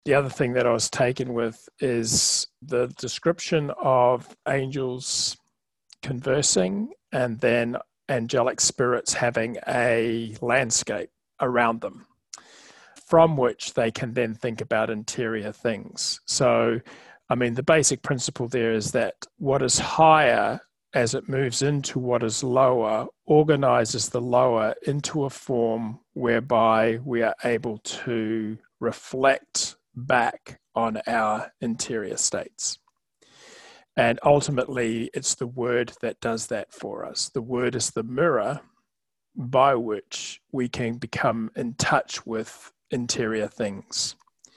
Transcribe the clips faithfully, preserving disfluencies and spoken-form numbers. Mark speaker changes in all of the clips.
Speaker 1: the other thing that I was taken with is the description of angels conversing and then angelic spirits having a landscape around them from which they can then think about interior things. So, I mean, the basic principle there is that what is higher as it moves into what is lower organizes the lower into a form whereby we are able to reflect back on our interior states. And ultimately, it's the word that does that for us. The word is the mirror by which we can become in touch with interior things.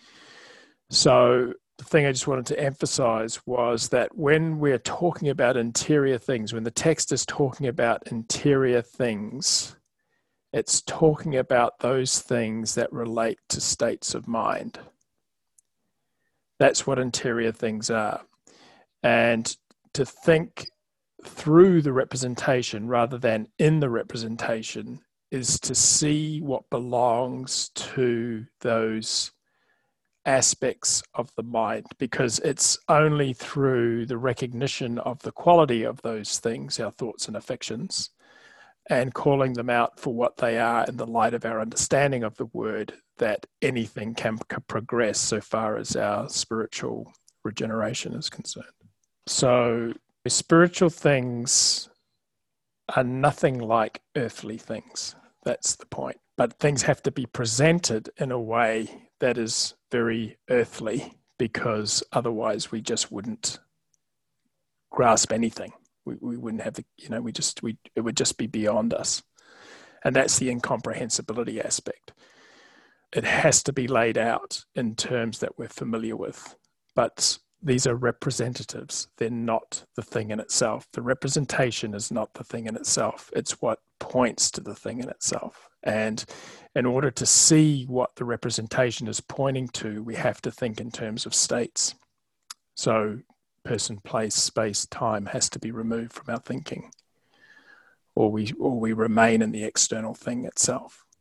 Speaker 1: So the thing I just wanted to emphasize was that when we're talking about interior things, when the text is talking about interior things, it's talking about those things that relate to states of mind. That's what interior things are. And to think through the representation rather than in the representation is to see what belongs to those aspects of the mind, because it's only through the recognition of the quality of those things, our thoughts and affections, and calling them out for what they are in the light of our understanding of the word, that anything can progress so far as our spiritual regeneration is concerned. So spiritual things are nothing like earthly things. That's the point. But things have to be presented in a way that is very earthly, because otherwise we just wouldn't grasp anything. We, we wouldn't have the, you know, we just, we, it would just be beyond us. And that's the incomprehensibility aspect. It has to be laid out in terms that we're familiar with. But these are representatives. They're not the thing in itself. The representation is not the thing in itself. It's what points to the thing in itself. And in order to see what the representation is pointing to, we have to think in terms of states. So person, place, space, time has to be removed from our thinking, or we, or we remain in the external thing itself.